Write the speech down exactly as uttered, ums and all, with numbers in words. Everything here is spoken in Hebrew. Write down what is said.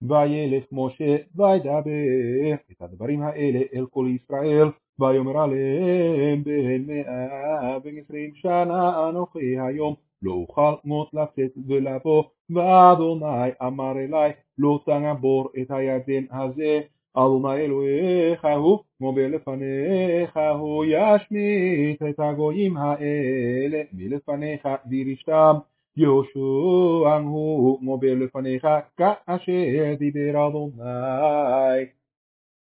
וילך משה וידבר את הדברים האלה אל כל ישראל, ויאמר עליהם בן מאה ועשרים שנה אנוכי היום, לא אוכל מות לצאת ולבוא, ואדוני אמר אלי לא תעבור את הירדן הזה, אדוני אלוהיך הוא מוביל לפניך, הוא ישמיט את הגויים האלה מלפניך וירשתם, יהושע הוא מוביל לפניך כאשר דיבר אדוני.